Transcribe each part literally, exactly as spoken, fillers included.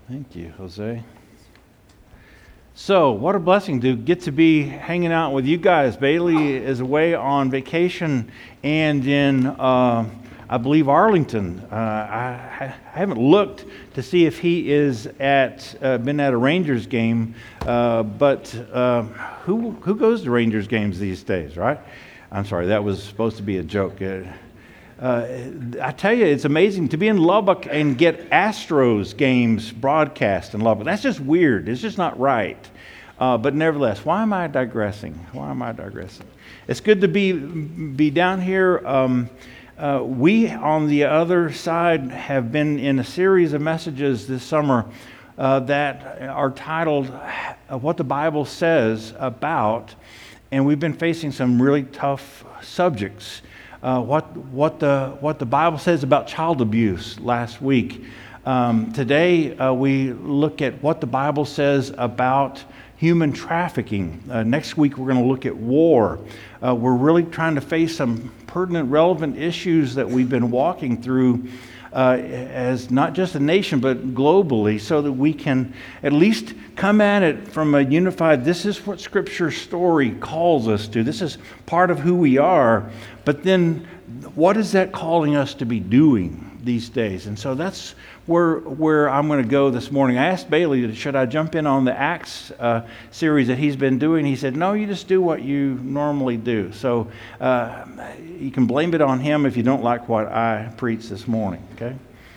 Thank you, Jose. So, what a blessing to get to be hanging out with you guys. Bailey is away on vacation and in, uh, I believe, Arlington. Uh, I, I haven't looked to see if he is at, uh, been at a Rangers game, uh, but uh, who who goes to Rangers games these days, right? I'm sorry, that was supposed to be a joke. Uh, Uh, I tell you, it's amazing to be in Lubbock and get Astros games broadcast in Lubbock. That's just weird. It's just not right. Uh, but nevertheless, why am I digressing? Why am I digressing? It's good to be be down here. Um, uh, we, on the other side, have been in a series of messages this summer uh, that are titled uh, What the Bible Says About, and we've been facing some really tough subjects. Uh, what what the what the Bible says about child abuse last week. Um, today uh, we look at what the Bible says about human trafficking. Uh, next week we're going to look at war. Uh, we're really trying to face some pertinent, relevant issues that we've been walking through uh, as not just a nation but globally, so that we can at least come at it from a unified, this is what Scripture story calls us to. This is part of who we are. But then what is that calling us to be doing these days? And so that's where where I'm going to go this morning. I asked Bailey, should I jump in on the Acts uh, series that he's been doing? He said, no, you just do what you normally do. So uh, you can blame it on him if you don't like what I preach this morning, okay?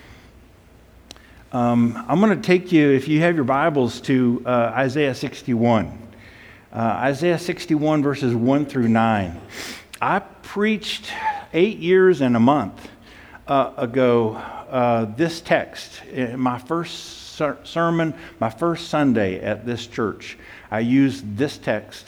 Um, I'm going to take you, if you have your Bibles, to uh, Isaiah sixty-one. Uh, Isaiah sixty-one, verses one through nine. I preached eight years and a month uh, ago uh, this text. In my first ser- sermon, my first Sunday at this church, I used this text.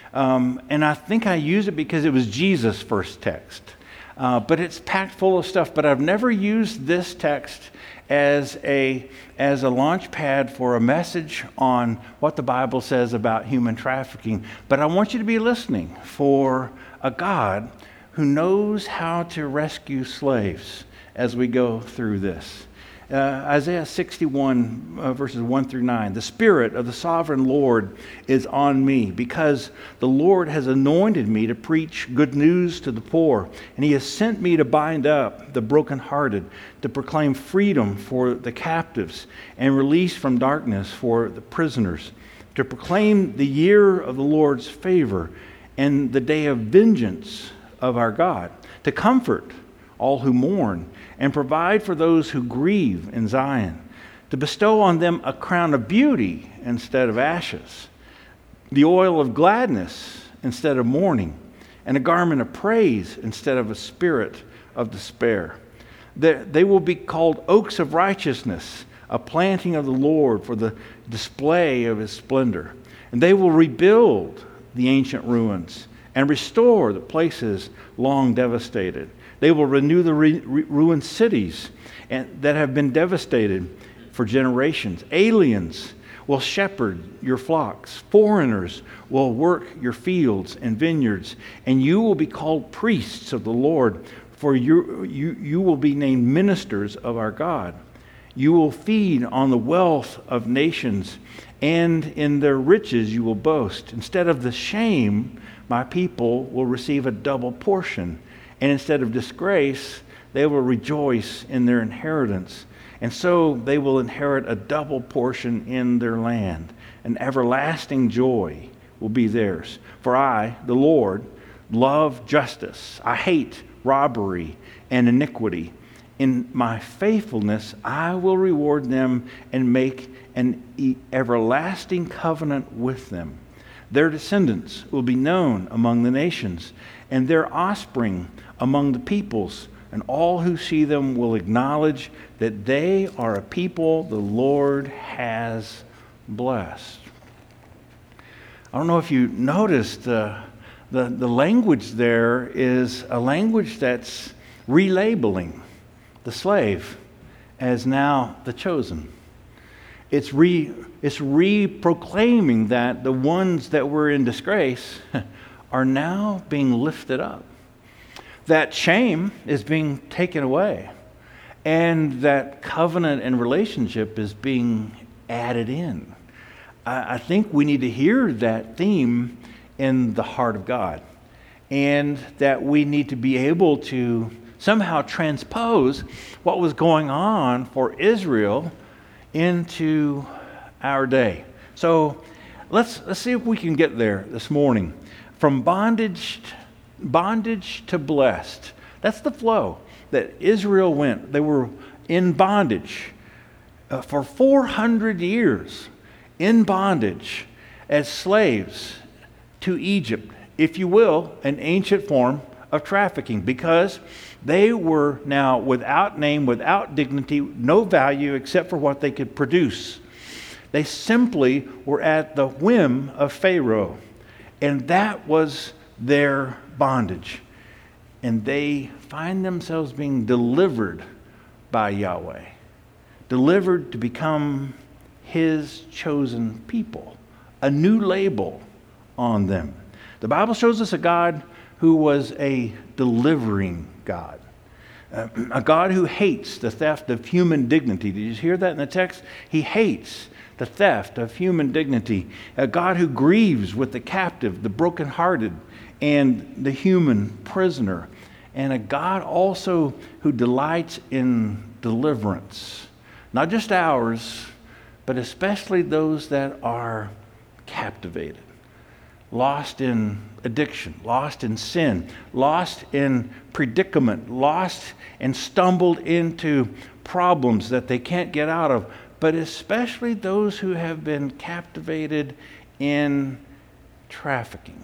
Um, and I think I used it because it was Jesus' first text. Uh, but it's packed full of stuff. But I've never used this text as a as a launch pad for a message on what the Bible says about human trafficking. But I want you to be listening for a God who knows how to rescue slaves as we go through this. Uh, Isaiah sixty-one, uh, verses one through nine. The Spirit of the Sovereign Lord is on me, because the Lord has anointed me to preach good news to the poor, and He has sent me to bind up the brokenhearted, to proclaim freedom for the captives, and release from darkness for the prisoners, to proclaim the year of the Lord's favor and the day of vengeance of our God, to comfort all who mourn and provide for those who grieve in Zion, to bestow on them a crown of beauty instead of ashes, the oil of gladness instead of mourning, and a garment of praise instead of a spirit of despair. They will be called oaks of righteousness, a planting of the Lord for the display of His splendor. And they will rebuild the ancient ruins and restore the places long devastated. They will renew the re- ruined cities and, that have been devastated for generations. Aliens will shepherd your flocks. Foreigners will work your fields and vineyards. And you will be called priests of the Lord, for you, you, you will be named ministers of our God. You will feed on the wealth of nations, and in their riches you will boast. Instead of the shame, my people will receive a double portion. And instead of disgrace, they will rejoice in their inheritance. And so they will inherit a double portion in their land. An everlasting joy will be theirs. For I, the Lord, love justice. I hate robbery and iniquity. In my faithfulness, I will reward them and make an everlasting covenant with them. Their descendants will be known among the nations, and their offspring among the peoples, and all who see them will acknowledge that they are a people the Lord has blessed. I don't know if you noticed, uh, the, the language there is a language that's relabeling the slave as now the chosen. It's re it's re-proclaiming that the ones that were in disgrace are now being lifted up. That shame is being taken away, and that covenant and relationship is being added in. I, I think we need to hear that theme in the heart of God, and that we need to be able to somehow transpose what was going on for Israel into our day. So let's let's see if we can get there this morning. From bondage bondage to blessed. That's the flow that Israel went. They were in bondage uh, for four hundred years, in bondage as slaves to Egypt, if you will, an ancient form of trafficking, because they were now without name, without dignity, no value except for what they could produce. They simply were at the whim of Pharaoh, and that was their bondage. And they find themselves being delivered by Yahweh, delivered to become His chosen people, a new label on them. The Bible shows us a God who was a delivering God, uh, a God who hates the theft of human dignity. Did you hear that in the text? He hates the theft of human dignity, a God who grieves with the captive, the brokenhearted, and the human prisoner, and a God also who delights in deliverance, not just ours, but especially those that are captivated, lost in addiction, lost in sin, lost in predicament, lost and stumbled into problems that they can't get out of, but especially those who have been captivated in trafficking,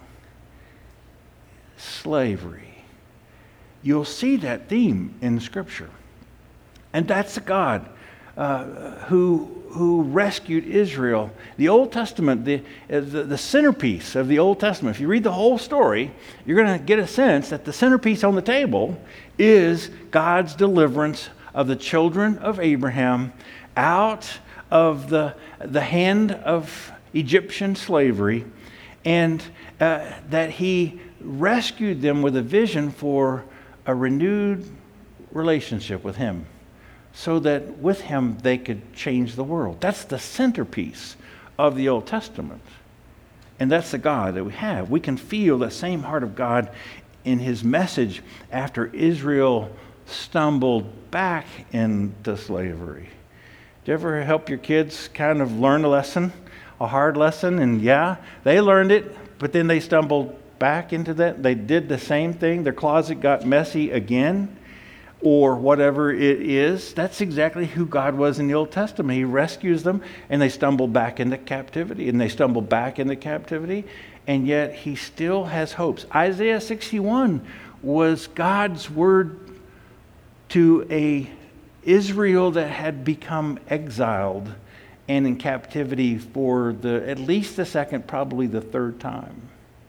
slavery. You'll see that theme in Scripture. And that's the God uh, who who rescued Israel. The Old Testament, the, the, the centerpiece of the Old Testament, if you read the whole story, you're going to get a sense that the centerpiece on the table is God's deliverance of the children of Abraham out of the, the hand of Egyptian slavery, and uh, that He rescued them with a vision for a renewed relationship with Him, so that with Him they could change the world. That's the centerpiece of the Old Testament. And that's the God that we have. We can feel the same heart of God in His message after Israel stumbled back into slavery. Do you ever help your kids kind of learn a lesson, a hard lesson? And yeah, they learned it, but then they stumbled back into that. They did the same thing. Their closet got messy again, or whatever it is. That's exactly who God was in the Old Testament. He rescues them, and they stumble back into captivity, and they stumble back into captivity, and yet He still has hopes. Isaiah sixty-one was God's word to a Israel that had become exiled and in captivity for the at least the second, probably the third time.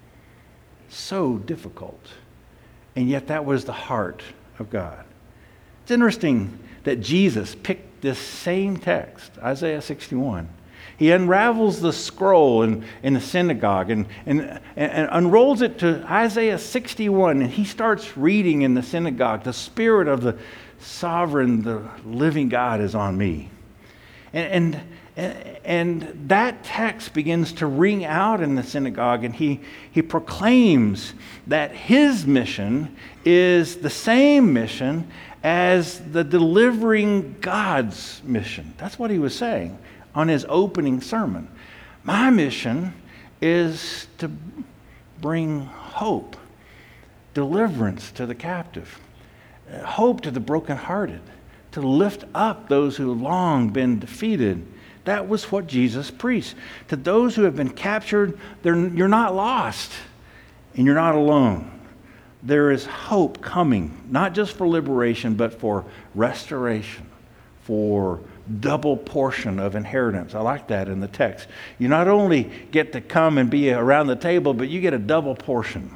So difficult. And yet that was the heart of God. It's interesting that Jesus picked this same text, Isaiah sixty-one. He unravels the scroll in, in the synagogue and, and, and unrolls it to Isaiah sixty-one, and he starts reading in the synagogue, "The Spirit of the sovereign, the living God is on me." And, and, and that text begins to ring out in the synagogue, and he, he proclaims that his mission is the same mission as the delivering God's mission. That's what he was saying on his opening sermon. My mission is to bring hope, deliverance to the captive, hope to the brokenhearted, to lift up those who have long been defeated. That was what Jesus preached. To those who have been captured, you're not lost and you're not alone. There is hope coming, not just for liberation, but for restoration, for double portion of inheritance. I like that in the text. You not only get to come and be around the table, but you get a double portion.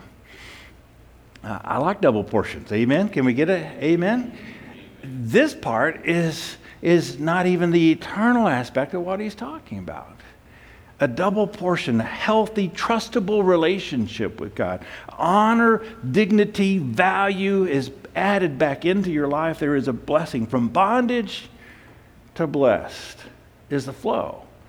Uh, I like double portions. Amen? Can we get an amen? This part is, is not even the eternal aspect of what he's talking about. A double portion, a healthy, trustable relationship with God. Honor, dignity, value is added back into your life. There is a blessing. From bondage to blessed is the flow.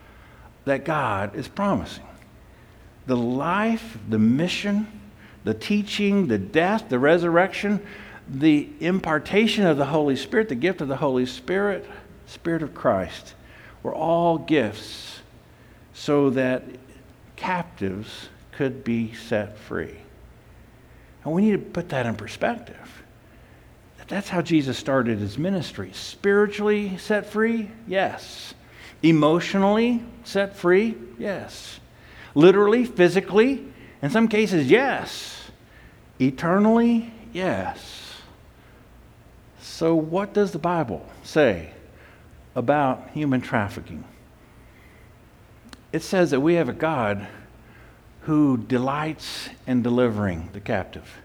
that God is promising. The life, the mission, the teaching, the death, the resurrection, the impartation of the Holy Spirit, the gift of the Holy Spirit, Spirit of Christ, were all gifts so that captives could be set free. And we need to put that in perspective. That's how Jesus started his ministry. Spiritually set free? Yes. Emotionally set free? Yes. Literally, physically? In some cases, yes. Eternally? Yes. So what does the Bible say about human trafficking? It says that we have a God who delights in delivering the captive.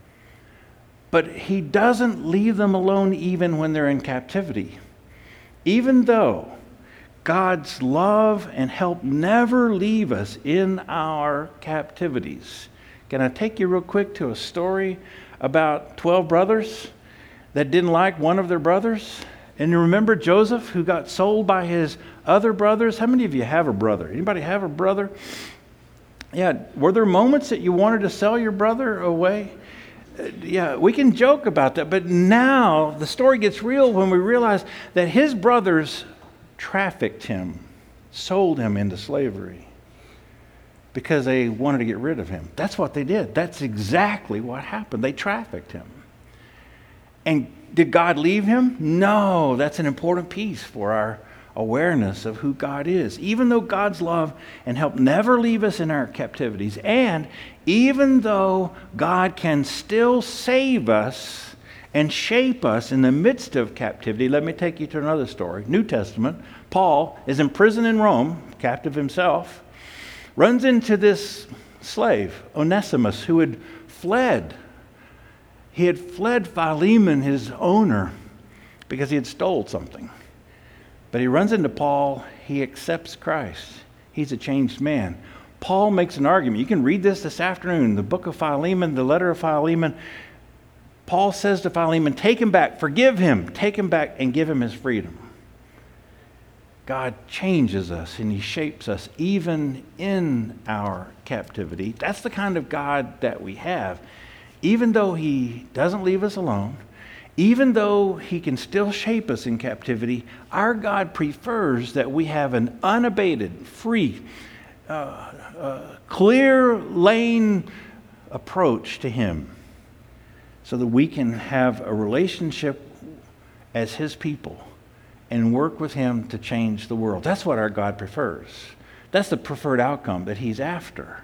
But he doesn't leave them alone even when they're in captivity. Even though God's love and help never leave us in our captivities. Can I take you real quick to a story about twelve brothers that didn't like one of their brothers? And you remember Joseph, who got sold by his other brothers? How many of you have a brother? Anybody have a brother? Yeah, were there moments that you wanted to sell your brother away? Yeah, we can joke about that, but now the story gets real when we realize that his brothers trafficked him, sold him into slavery because they wanted to get rid of him. That's what they did. That's exactly what happened. They trafficked him. And did God leave him? No, that's an important piece for our awareness of who God is. Even though God's love and help never leave us in our captivities, and even though God can still save us and shape us in the midst of captivity, let me take you to another story. New Testament. Paul is in prison in Rome, captive himself, runs into this slave, Onesimus, who had fled. He had fled Philemon, his owner, because he had stole something. But he runs into Paul. He accepts Christ. He's a changed man. Paul makes an argument. You can read this this afternoon. The book of Philemon, the letter of Philemon. Paul says to Philemon, take him back, forgive him, take him back and give him his freedom. God changes us and he shapes us even in our captivity. That's the kind of God that we have. Even though he doesn't leave us alone, even though he can still shape us in captivity, our God prefers that we have an unabated, free, uh, uh, clear lane approach to him so that we can have a relationship as his people and work with him to change the world. That's what our God prefers. That's the preferred outcome that he's after.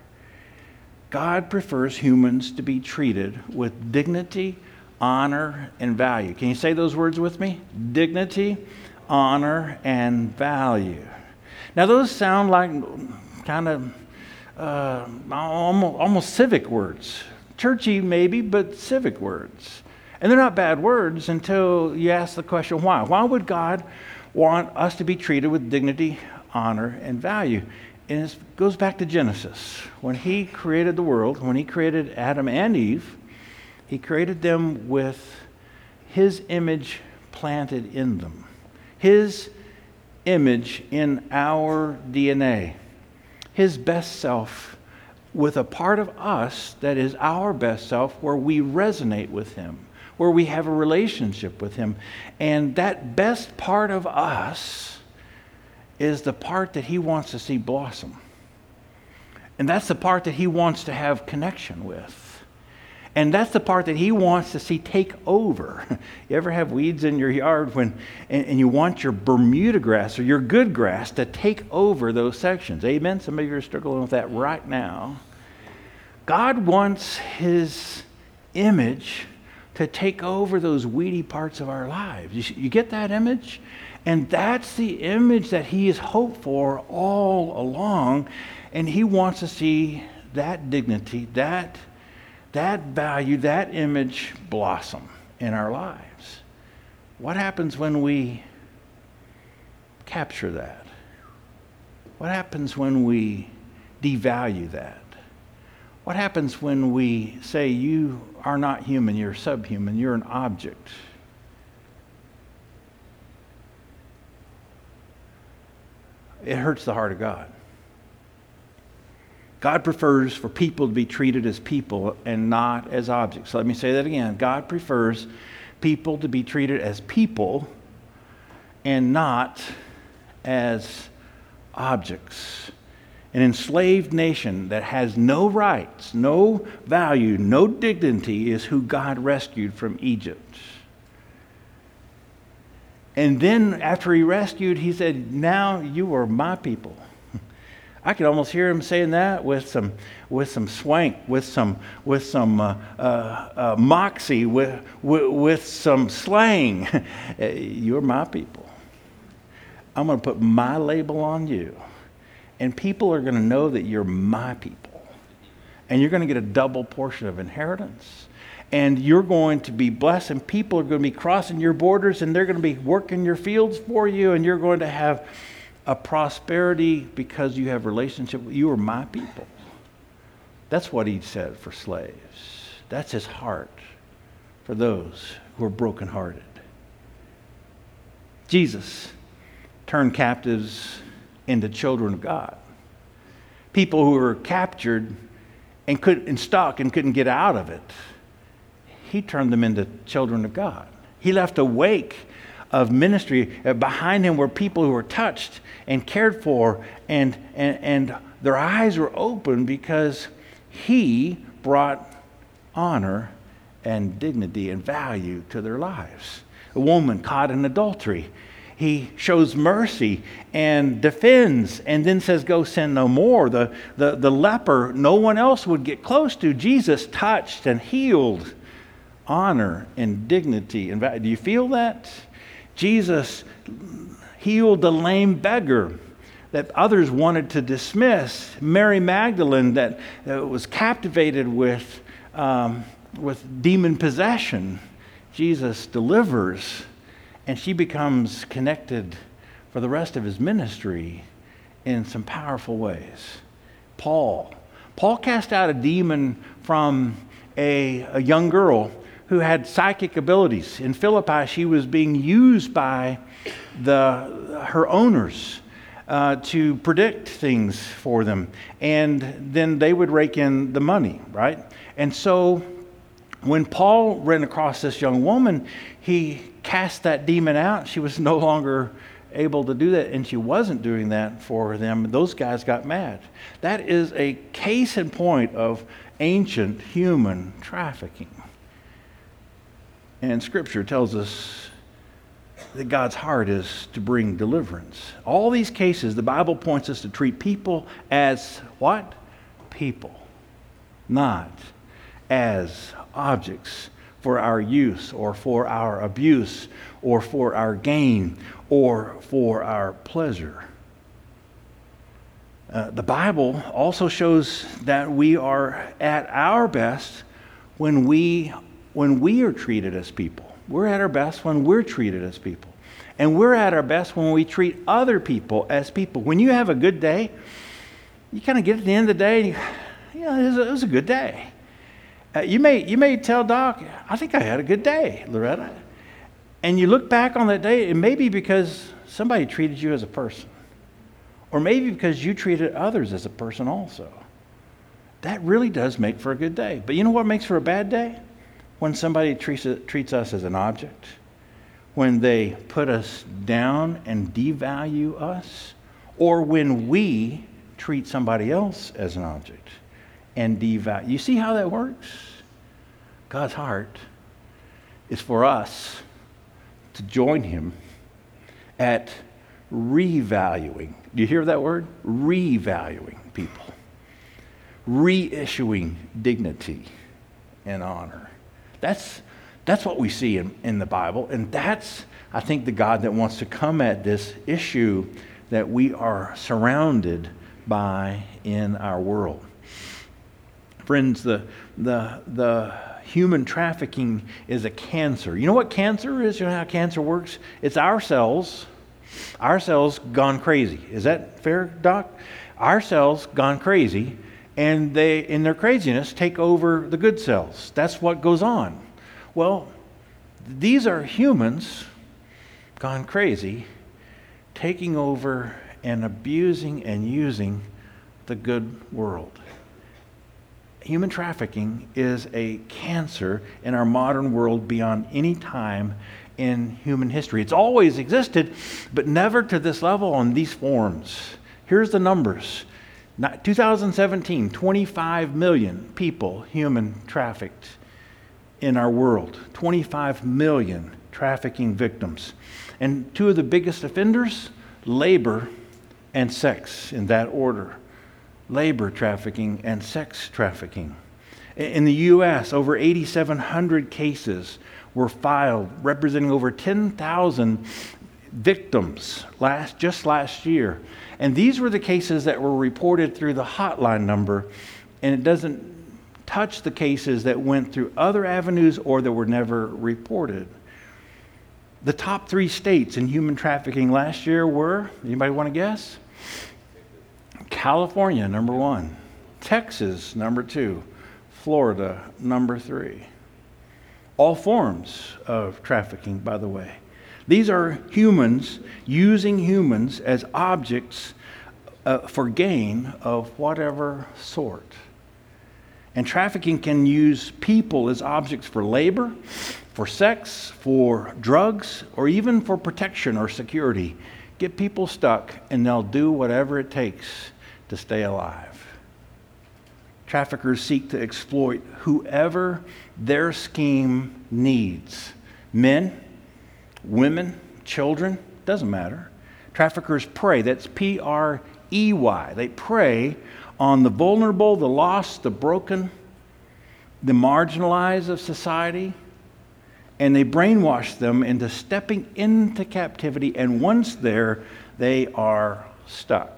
God prefers humans to be treated with dignity, honor, and value. Can you say those words with me? Dignity, honor, and value. Now those sound like kind of uh, almost, almost civic words. Churchy maybe, but civic words. And they're not bad words until you ask the question, why? Why would God want us to be treated with dignity, honor, and value? And it goes back to Genesis. When he created the world, when he created Adam and Eve, he created them with his image planted in them. His image in our D N A. His best self with a part of us that is our best self where we resonate with him, where we have a relationship with him. And that best part of us is the part that he wants to see blossom. And that's the part that he wants to have connection with. And that's the part that he wants to see take over. You ever have weeds in your yard when, and, and you want your Bermuda grass or your good grass to take over those sections? Amen? Some of you are struggling with that right now. God wants his image to take over those weedy parts of our lives. You, you get that image? And that's the image that he has hoped for all along. And he wants to see that dignity, that that value, that image blossom in our lives. What happens when we capture that? What happens when we devalue that? What happens when we say you are not human, you're subhuman, you're an object? It hurts the heart of God. God prefers for people to be treated as people and not as objects. So let me say that again. God prefers people to be treated as people and not as objects. An enslaved nation that has no rights, no value, no dignity is who God rescued from Egypt. And then after he rescued, he said, now you are my people. I could almost hear him saying that with some, with some swank, with some, with some uh, uh, uh, moxie, with, with, with some slang. You're my people. I'm going to put my label on you. And people are going to know that you're my people. And you're going to get a double portion of inheritance. And you're going to be blessed, and people are going to be crossing your borders, and they're going to be working your fields for you, and you're going to have a prosperity because you have relationship. You are my people. That's what he said for slaves. That's his heart for those who are brokenhearted. Jesus turned captives into children of God. People who were captured and could and stuck and couldn't get out of it, he turned them into children of God. He left a wake of ministry behind him where people who were touched and cared for, and, and, and their eyes were open because he brought honor and dignity and value to their lives. A woman caught in adultery, he shows mercy and defends, and then says, go sin no more. The, the, the leper no one else would get close to, Jesus touched and healed. Honor and dignity and value. Do you feel that? Jesus healed the lame beggar that others wanted to dismiss. Mary Magdalene that uh, was captivated with, um, with demon possession. Jesus delivers, and she becomes connected for the rest of his ministry in some powerful ways. Paul. Paul cast out a demon from a, a young girl who had psychic abilities. In Philippi, she was being used by the her owners uh, to predict things for them. And then they would rake in the money, right? And so when Paul ran across this young woman, he cast that demon out. She was no longer able to do that, and she wasn't doing that for them. Those guys got mad. That is a case in point of ancient human trafficking. And Scripture tells us that God's heart is to bring deliverance. All these cases, the Bible points us to treat people as what? People, not as objects for our use or for our abuse or for our gain or for our pleasure. Uh, the Bible also shows that we are at our best when we when we are treated as people. We're at our best when we're treated as people. And we're at our best when we treat other people as people. When you have a good day, you kind of get to the end of the day, and you, you know, it was, a, it was a good day. Uh, you may you may tell Doc, I think I had a good day, Loretta. And you look back on that day, it may be because somebody treated you as a person. Or maybe because you treated others as a person also. That really does make for a good day. But you know what makes for a bad day? When somebody treats, it, treats us as an object, when they put us down and devalue us, or when we treat somebody else as an object and devalue. You see how that works? God's heart is for us to join him at revaluing. Do you hear that word? Revaluing people. Reissuing dignity and honor. That's, that's what we see in, in the Bible. And that's, I think, the God that wants to come at this issue that we are surrounded by in our world. Friends, the, the, the human trafficking is a cancer. You know what cancer is? You know how cancer works? It's our cells, our cells gone crazy. Is that fair, Doc? Our cells gone crazy, and they, in their craziness, take over the good cells. That's what goes on. Well, these are humans gone crazy, taking over and abusing and using the good world. human trafficking is a cancer in our modern world beyond any time in human history. It's always existed, but never to this level on these forms. Here's the numbers. two thousand seventeen, twenty-five million people human trafficked in our world. twenty-five million trafficking victims. And two of the biggest offenders, labor and sex, in that order. Labor trafficking and sex trafficking. In the U S, over eight thousand seven hundred cases were filed, representing over ten thousand victims last just last year. And these were the cases that were reported through the hotline number, and it doesn't touch the cases that went through other avenues or that were never reported. The top three states in human trafficking last year were, anybody want to guess? California, number one. Texas, number two. Florida, number three. All forms of trafficking, by the way. These are humans using humans as objects uh, for gain of whatever sort. And trafficking can use people as objects for labor, for sex, for drugs, or even for protection or security. Get people stuck, and they'll do whatever it takes to stay alive. Traffickers seek to exploit whoever their scheme needs. Men, women, children, doesn't matter. Traffickers prey, that's P R E Y. They prey on the vulnerable, the lost, the broken, the marginalized of society, and they brainwash them into stepping into captivity, and once there, they are stuck.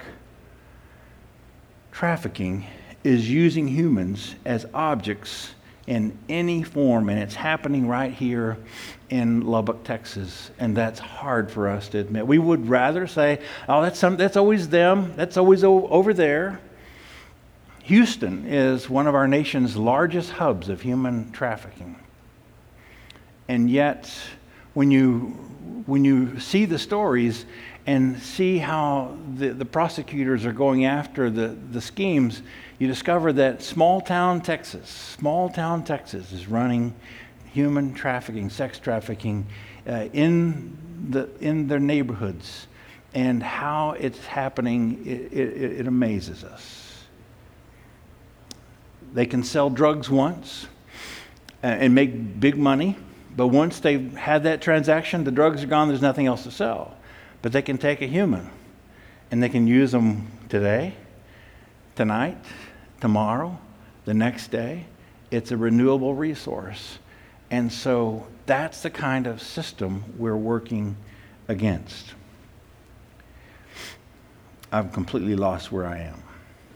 Trafficking is using humans as objects in any form, and it's happening right here in Lubbock, Texas, and that's hard for us to admit. We would rather say, oh, that's some, that's always them, that's always o- over there. Houston is one of our nation's largest hubs of human trafficking. And yet, when you when you see the stories and see how the, the prosecutors are going after the, the schemes, you discover that small town Texas, small town Texas is running human trafficking, sex trafficking uh, in the in their neighborhoods, and how it's happening, it, it, it amazes us. They can sell drugs once uh, and make big money, but once they've had that transaction, the drugs are gone, there's nothing else to sell. But they can take a human and they can use them today, tonight, tomorrow, the next day. It's a renewable resource. And so that's the kind of system we're working against. I've completely lost where I am.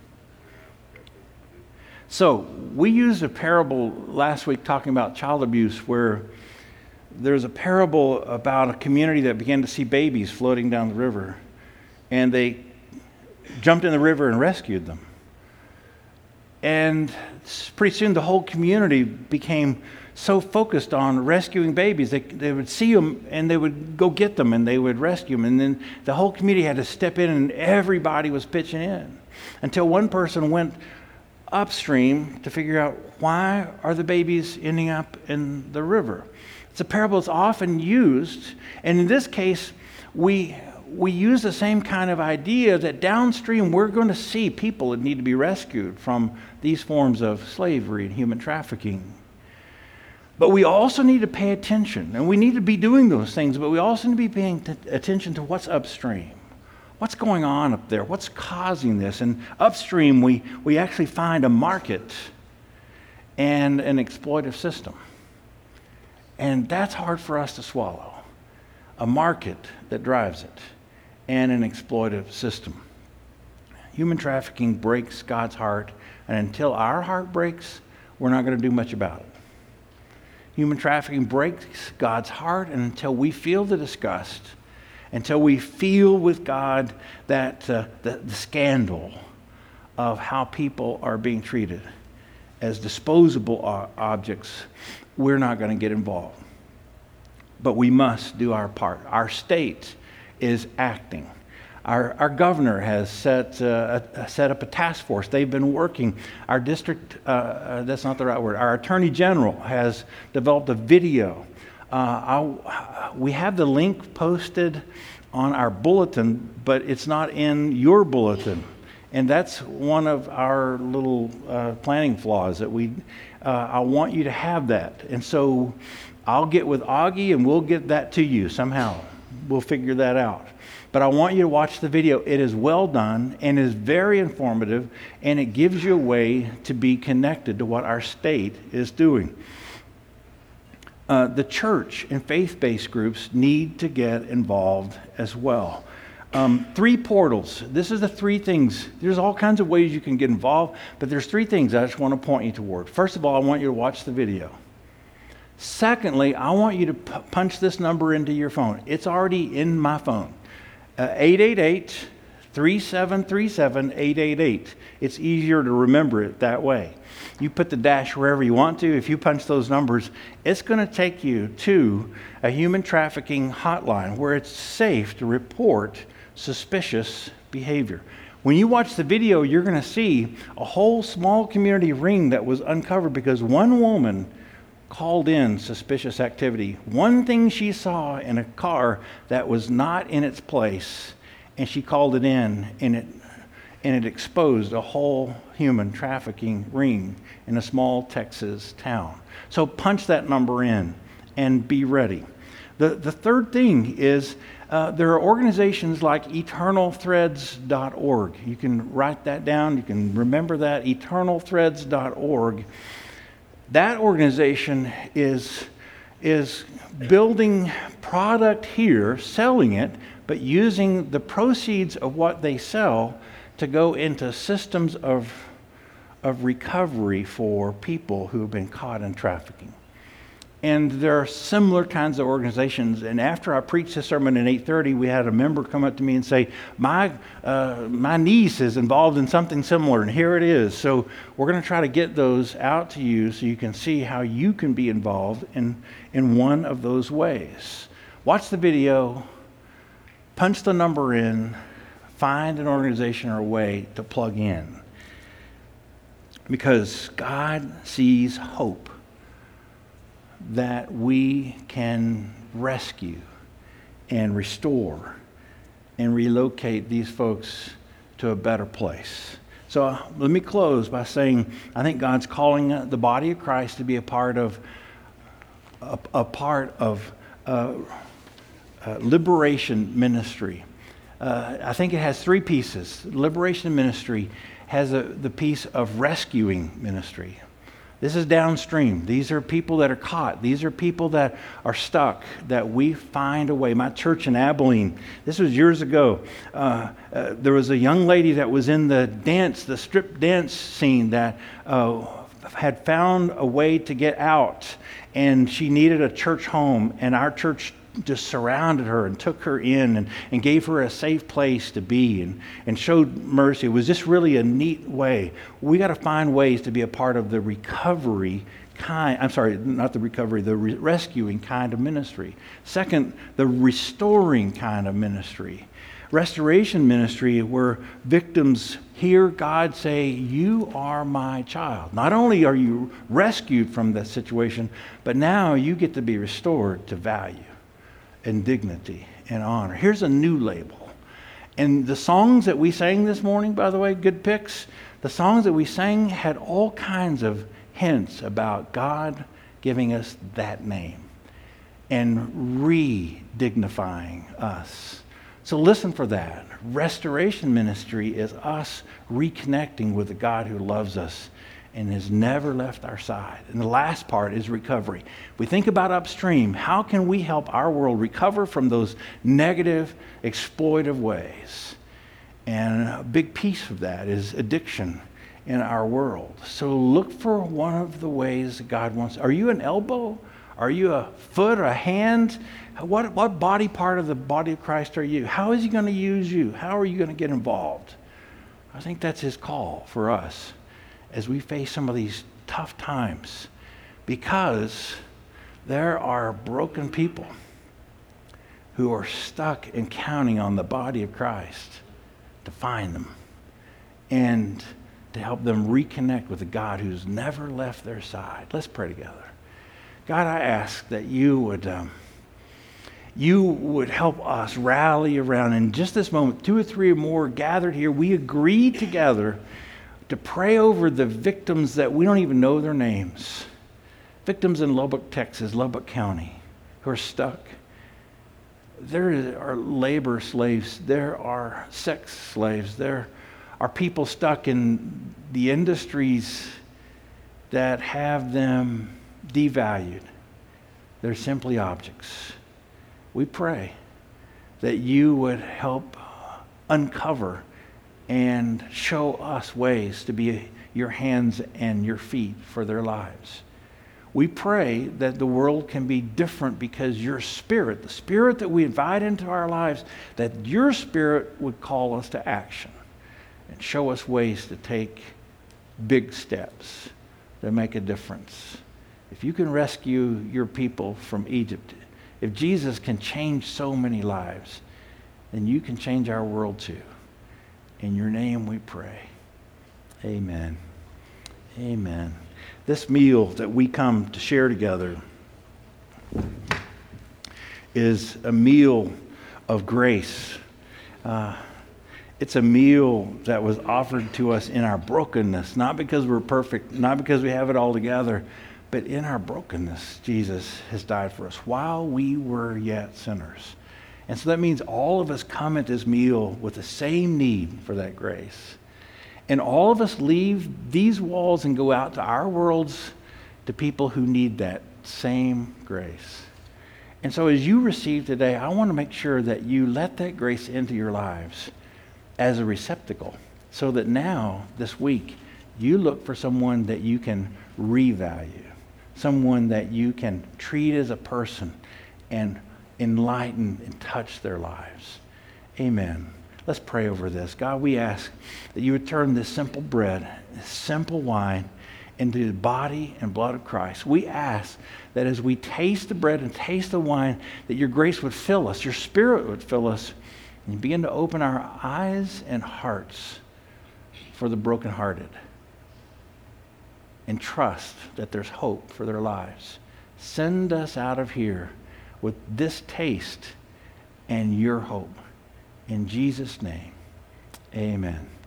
So we used a parable last week talking about child abuse, where there's a parable about a community that began to see babies floating down the river, and they jumped in the river and rescued them. And pretty soon the whole community became so focused on rescuing babies. They, they would see them and they would go get them and they would rescue them. And then the whole community had to step in, and everybody was pitching in, until one person went upstream to figure out, why are the babies ending up in the river? It's a parable that's often used, and in this case, we we use the same kind of idea that downstream we're going to see people that need to be rescued from these forms of slavery and human trafficking. But we also need to pay attention, and we need to be doing those things, but we also need to be paying t- attention to what's upstream. What's going on up there? What's causing this? And upstream, we, we actually find a market and an exploitive system. And that's hard for us to swallow. A market that drives it and an exploitive system. Human trafficking breaks God's heart, and until our heart breaks, we're not going to do much about it. Human trafficking breaks God's heart, and until we feel the disgust, until we feel with God that uh, the, the scandal of how people are being treated as disposable o- objects, we're not going to get involved. But we must do our part. Our state is acting. Our, our governor has set, uh, a, set up a task force. They've been working. Our district, uh, uh, that's not the right word, our attorney general has developed a video. Uh, I, we have the link posted on our bulletin, but it's not in your bulletin. And that's one of our little uh, planning flaws that we, uh, I want you to have that. And so I'll get with Augie and we'll get that to you somehow. We'll figure that out. But I want you to watch the video. It is well done and is very informative, and it gives you a way to be connected to what our state is doing. Uh, the church and faith-based groups need to get involved as well. Um, three portals. This is the three things. There's all kinds of ways you can get involved, but there's three things I just want to point you toward. First of all, I want you to watch the video. Secondly, I want you to p- punch this number into your phone. It's already in my phone. Uh, eight eight eight, three seven three seven, eight eight eight. It's easier to remember it that way. You put the dash wherever you want to. If you punch those numbers, it's going to take you to a human trafficking hotline where it's safe to report suspicious behavior. When you watch the video, you're going to see a whole small community ring that was uncovered because one woman called in suspicious activity. One thing she saw in a car that was not in its place, and she called it in, and it and it exposed a whole human trafficking ring in a small Texas town. So punch that number in and be ready. The, the third thing is uh, there are organizations like eternal threads dot org. You can write that down. You can remember that, eternal threads dot org. That organization is, is building product here, selling it, but using the proceeds of what they sell to go into systems of, of recovery for people who have been caught in trafficking. And there are similar kinds of organizations. And after I preached this sermon at eight thirty, we had a member come up to me and say, my, uh, my niece is involved in something similar, and here it is. So we're going to try to get those out to you so you can see how you can be involved in, in one of those ways. Watch the video, punch the number in, find an organization or a way to plug in. Because God sees hope that we can rescue and restore and relocate these folks to a better place. So uh, let me close by saying I think God's calling uh, the body of Christ to be a part of a, a part of uh, uh, liberation ministry. Uh, I think it has three pieces. Liberation ministry has a, the piece of rescuing ministry. This is downstream. These are people that are caught. These are people that are stuck, that we find a way. My church in Abilene, this was years ago. Uh, uh, there was a young lady that was in the dance, the strip dance scene that uh, had found a way to get out, and she needed a church home, and our church just surrounded her and took her in and, and gave her a safe place to be and, and showed mercy. It was just really a neat way. We got to find ways to be a part of the recovery kind, I'm sorry, not the recovery, the re- rescuing kind of ministry. Second, the restoring kind of ministry. Restoration ministry where victims hear God say, you are my child. Not only are you rescued from that situation, but now you get to be restored to value and dignity and honor. Here's a new label. And the songs that we sang this morning, by the way, good picks, the songs that we sang had all kinds of hints about God giving us that name and re-dignifying us. So listen for that. Restoration ministry is us reconnecting with the God who loves us and has never left our side. And the last part is recovery. We think about upstream. How can we help our world recover from those negative, exploitive ways? And a big piece of that is addiction in our world. So look for one of the ways that God wants. Are you an elbow? Are you a foot or a hand? What, what body part of the body of Christ are you? How is he going to use you? How are you going to get involved? I think that's his call for us as we face some of these tough times, because there are broken people who are stuck and counting on the body of Christ to find them and to help them reconnect with the God who's never left their side. Let's pray together. God, I ask that you would um, you would help us rally around. In just this moment, two or three or more gathered here, we agree together to pray over the victims that we don't even know their names. Victims in Lubbock, Texas, Lubbock County, who are stuck. There are labor slaves. There are sex slaves. There are people stuck in the industries that have them devalued. They're simply objects. We pray that you would help uncover and show us ways to be your hands and your feet for their lives. We pray that the world can be different because your spirit, the spirit that we invite into our lives, that your spirit would call us to action and show us ways to take big steps that make a difference. If you can rescue your people from Egypt, if Jesus can change so many lives, then you can change our world too. In your name we pray. Amen. Amen. This meal that we come to share together is a meal of grace. Uh, it's a meal that was offered to us in our brokenness, not because we're perfect, not because we have it all together, but in our brokenness, Jesus has died for us while we were yet sinners. And so that means all of us come at this meal with the same need for that grace. And all of us leave these walls and go out to our worlds, to people who need that same grace. And so as you receive today, I want to make sure that you let that grace into your lives as a receptacle, so that now, this week, you look for someone that you can revalue, someone that you can treat as a person and enlighten and touch their lives. Amen. Let's pray over this. God, we ask that you would turn this simple bread, this simple wine, into the body and blood of Christ. We ask that as we taste the bread and taste the wine, that your grace would fill us, your spirit would fill us, and begin to open our eyes and hearts for the brokenhearted, and trust that there's hope for their lives. Send us out of here with this taste and your hope. In Jesus' name, amen.